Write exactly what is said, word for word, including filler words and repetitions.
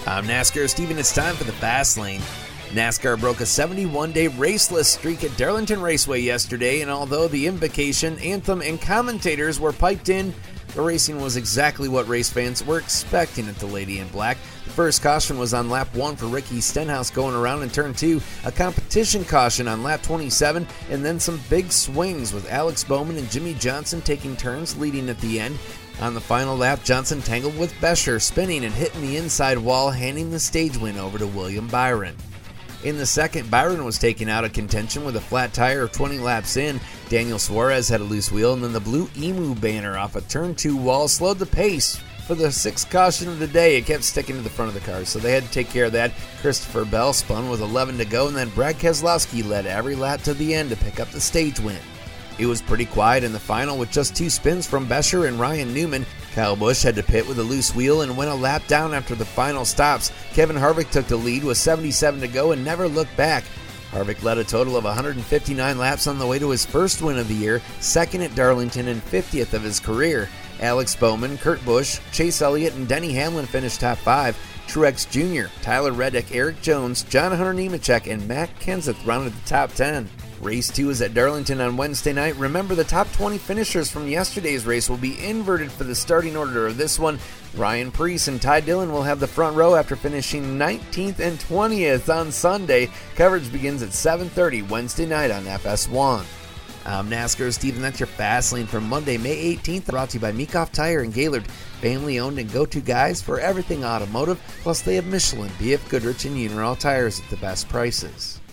I'm NASCAR Steven. It's time for the Fast Lane. NASCAR broke a seventy-one day raceless streak at Darlington Raceway yesterday, and although the invocation, anthem, and commentators were piped in, the racing was exactly what race fans were expecting at the Lady in Black. The first caution was on lap one for Ricky Stenhouse going around in turn two, a competition caution on lap twenty-seven, and then some big swings with Alex Bowman and Jimmy Johnson taking turns leading at the end. On the final lap, Johnson tangled with Bescher, spinning and hitting the inside wall, handing the stage win over to William Byron. In the second, Byron was taken out of contention with a flat tire of twenty laps in. Daniel Suarez had a loose wheel, and then the blue emu banner off a turn two wall slowed the pace. For the sixth caution of the day, it kept sticking to the front of the car, so they had to take care of that. Christopher Bell spun with eleven to go, and then Brad Keselowski led every lap to the end to pick up the stage win. It was pretty quiet in the final with just two spins from Bescher and Ryan Newman. Kyle Busch had to pit with a loose wheel and went a lap down after the final stops. Kevin Harvick took the lead with seventy-seven to go and never looked back. Harvick led a total of one hundred fifty-nine laps on the way to his first win of the year, second at Darlington and fiftieth of his career. Alex Bowman, Kurt Busch, Chase Elliott, and Denny Hamlin finished top five. Truex Junior, Tyler Reddick, Eric Jones, John Hunter Nemechek, and Matt Kenseth rounded the top ten. Race two is at Darlington on Wednesday night. Remember, the top twenty finishers from yesterday's race will be inverted for the starting order of this one. Ryan Preece and Ty Dillon will have the front row after finishing nineteenth and twentieth on Sunday. Coverage begins at seven thirty Wednesday night on F S one. I'm NASCAR Steven. That's your Fast Lane for Monday, May eighteenth. Brought to you by Meekhoff Tire and Gaylord. Family owned and go-to guys for everything automotive. Plus, they have Michelin, B F Goodrich, and Uniroyal tires at the best prices.